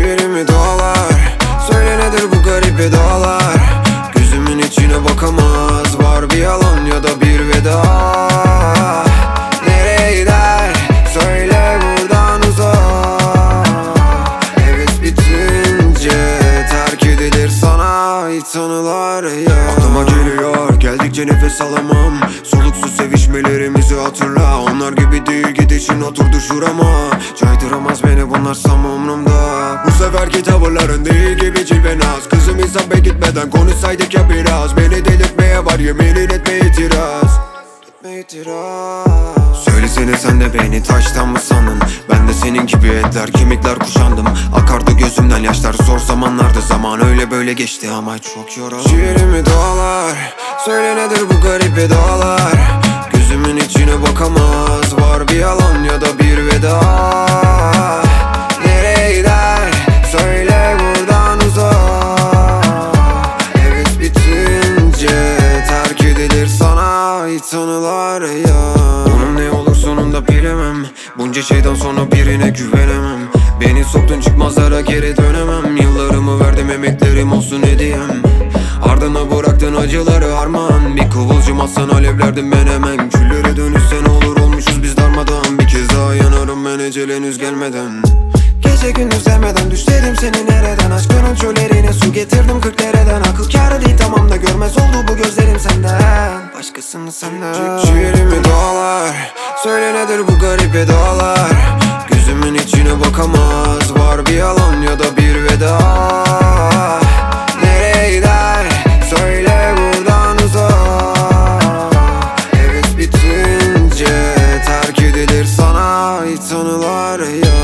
Ciğerimi dağlar. Söyle nedir bu garip edalar? Gözümün içine bakamaz. Var bir yalan ya da bir veda. Nereye gider? Söyle buradan uzak. Heves bitince terk edilir sana ait anılar ya. Aklıma geliyor geldikçe nefes alamam. Soluksuz sevişmelerimizi hatırla. Onlar gibi değil gidişin oturdu şurama. Caydıramaz beni bunlar sanma umrumda. Bu seferki tavırların değil gibi cilvenaz. Kızım insan be gitmeden konuşsaydık ya biraz. Beni delirtmeye var yemin etme itiraz. Söylesene sen de beni taştan mı sandın? Ben de senin gibi etler kemikler kuşandım. Akardı gözümden yaşlar zor zamanlardı. Zaman öyle böyle geçti ama çok yoruldu. Ciğerimi dağlar. Söyle nedir bu garip edalar? Gözümün içine bakamaz. Var bir yalan ya da bir veda. Nereye gider? Söyle buradan uzak. Heves bitince terk edilir sana ait anılar ya. Onun ne olur sonunda bilemem. Bunca şeyden sonra birine güvenemem. Beni soktun çıkmazlara geri dönemem. Yıllarımı verdim emeklerim olsun hediyem. Ardına bıraktın acıları harman. Bir kıvılcım atsan alevlerdim ben hemen. Küllere dönüşsen olur olmuşuz biz darmadan. Bir kez daha yanarım ben ecel henüz gelmeden. Gece gündüz demeden düşledim seni nereden? Aşkının çöllerine su getirdim 40 dereden. Akıl kârı değil tamam da görmez oldu bu gözlerim senden. Başkasını senden. Ciğerimi dağlar. Söyle nedir bu garip edalar? Gözümün içine bakamaz. Var bir yalan ya da bir veda. Nereye gider? Söyle buradan uzak. Heves bitince terk edilir sana ait anılar ya.